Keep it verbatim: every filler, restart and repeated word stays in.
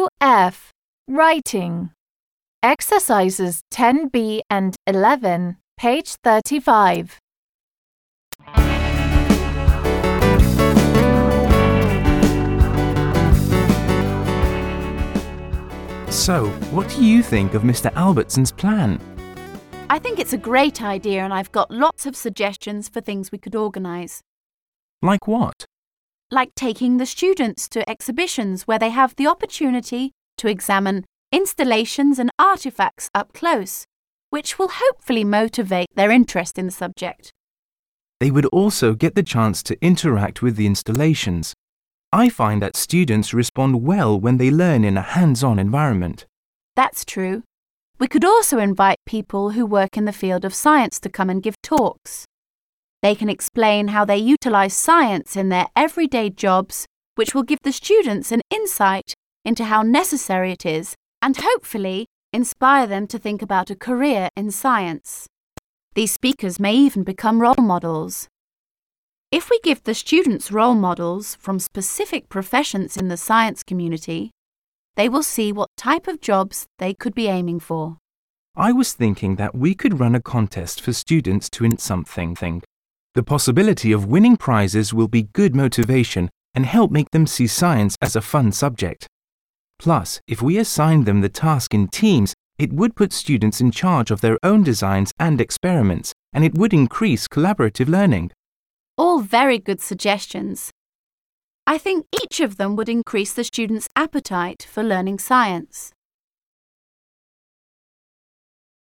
two F. Writing. Exercises ten B and eleven, page thirty-five. So, what do you think of Mister Albertson's plan? I think it's a great idea and I've got lots of suggestions for things we could organise. Like what? Like taking the students to exhibitions where they have the opportunity to examine installations and artefacts up close, which will hopefully motivate their interest in the subject. They would also get the chance to interact with the installations. I find that students respond well when they learn in a hands-on environment. That's true. We could also invite people who work in the field of science to come and give talks. They can explain how they utilise science in their everyday jobs, which will give the students an insight into how necessary it is and hopefully inspire them to think about a career in science. These speakers may even become role models. If we give the students role models from specific professions in the science community, they will see what type of jobs they could be aiming for. I was thinking that we could run a contest for students to win something. The possibility of winning prizes will be good motivation and help make them see science as a fun subject. Plus, if we assign them the task in teams, it would put students in charge of their own designs and experiments, and it would increase collaborative learning. All very good suggestions. I think each of them would increase the students' appetite for learning science.